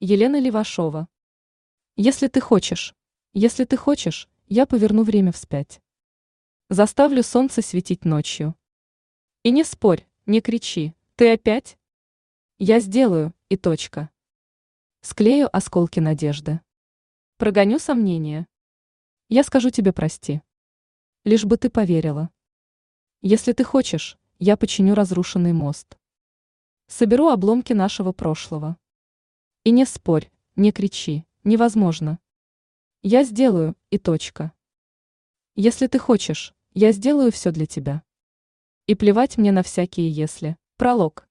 Елена Левашова. Если ты хочешь, если ты хочешь, я поверну время вспять. Заставлю солнце светить ночью. И не спорь, не кричи, ты опять? Я сделаю, и точка. Склею осколки надежды. Прогоню сомнения. Я скажу тебе прости. Лишь бы ты поверила. Если ты хочешь, я починю разрушенный мост. Соберу обломки нашего прошлого. И не спорь, не кричи, невозможно. Я сделаю, и точка. Если ты хочешь, я сделаю все для тебя. И плевать мне на всякие «если». Пролог.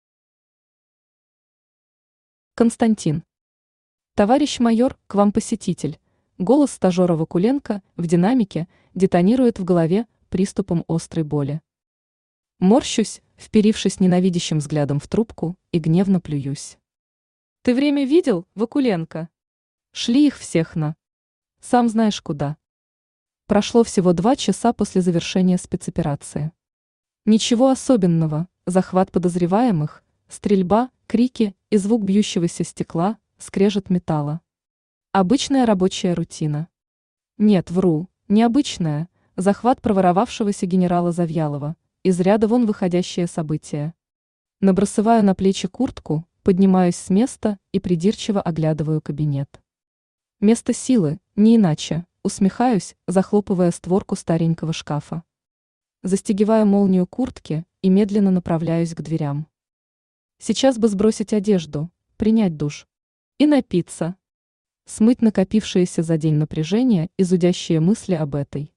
Константин. Товарищ майор, к вам посетитель. Голос стажера Вакуленко в динамике детонирует в голове приступом острой боли. Морщусь, вперившись ненавидящим взглядом в трубку, и гневно плююсь. Ты время видел, Вакуленко? Шли их всех на. Сам знаешь куда. Прошло всего 2 часа после завершения спецоперации. Ничего особенного, захват подозреваемых, стрельба, крики и звук бьющегося стекла, скрежет металла. Обычная рабочая рутина. Нет, вру, необычная, захват проворовавшегося генерала Завьялова, из ряда вон выходящее событие. Набрасываю на плечи куртку, поднимаюсь с места и придирчиво оглядываю кабинет. Место силы, не иначе, усмехаюсь, захлопывая створку старенького шкафа. Застегиваю молнию куртки и медленно направляюсь к дверям. Сейчас бы сбросить одежду, принять душ и напиться. Смыть накопившееся за день напряжение и зудящие мысли об этой.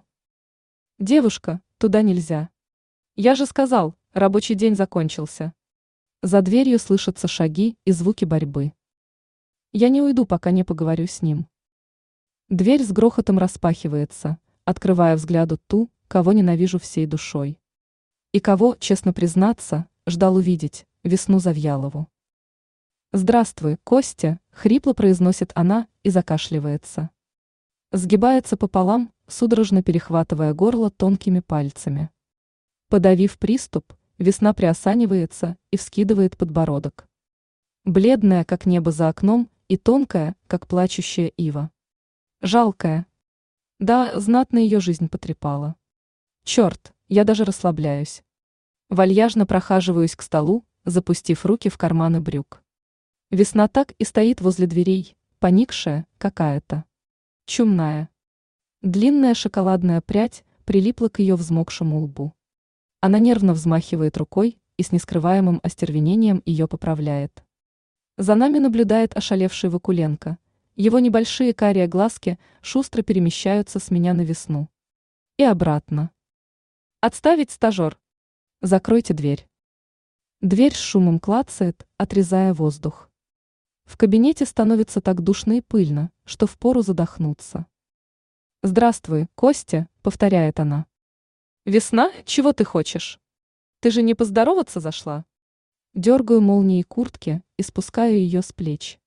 Девушка, туда нельзя. Я же сказал, рабочий день закончился. За дверью слышатся шаги и звуки борьбы. Я не уйду, пока не поговорю с ним. Дверь с грохотом распахивается, открывая взгляду ту, кого ненавижу всей душой. И кого, честно признаться, ждал увидеть, Весну Завьялову. «Здравствуй, Костя», — хрипло произносит она и закашливается. Сгибается пополам, судорожно перехватывая горло тонкими пальцами. Подавив приступ, Весна приосанивается и вскидывает подбородок. Бледная, как небо за окном, и тонкая, как плачущая ива. Жалкая. Да, знатно ее жизнь потрепала. Черт, я даже расслабляюсь. Вальяжно прохаживаюсь к столу, запустив руки в карманы брюк. Весна так и стоит возле дверей, поникшая, какая-то. Чумная. Длинная шоколадная прядь прилипла к ее взмокшему лбу. Она нервно взмахивает рукой и с нескрываемым остервенением ее поправляет. За нами наблюдает ошалевший Вакуленко. Его небольшие карие глазки шустро перемещаются с меня на Весну. И обратно. «Отставить, стажер! Закройте дверь!» Дверь с шумом клацает, отрезая воздух. В кабинете становится так душно и пыльно, что впору задохнуться. «Здравствуй, Костя», — повторяет она. «Весна, чего ты хочешь? Ты же не поздороваться зашла?» Дергаю молнией куртки и спускаю ее с плеч.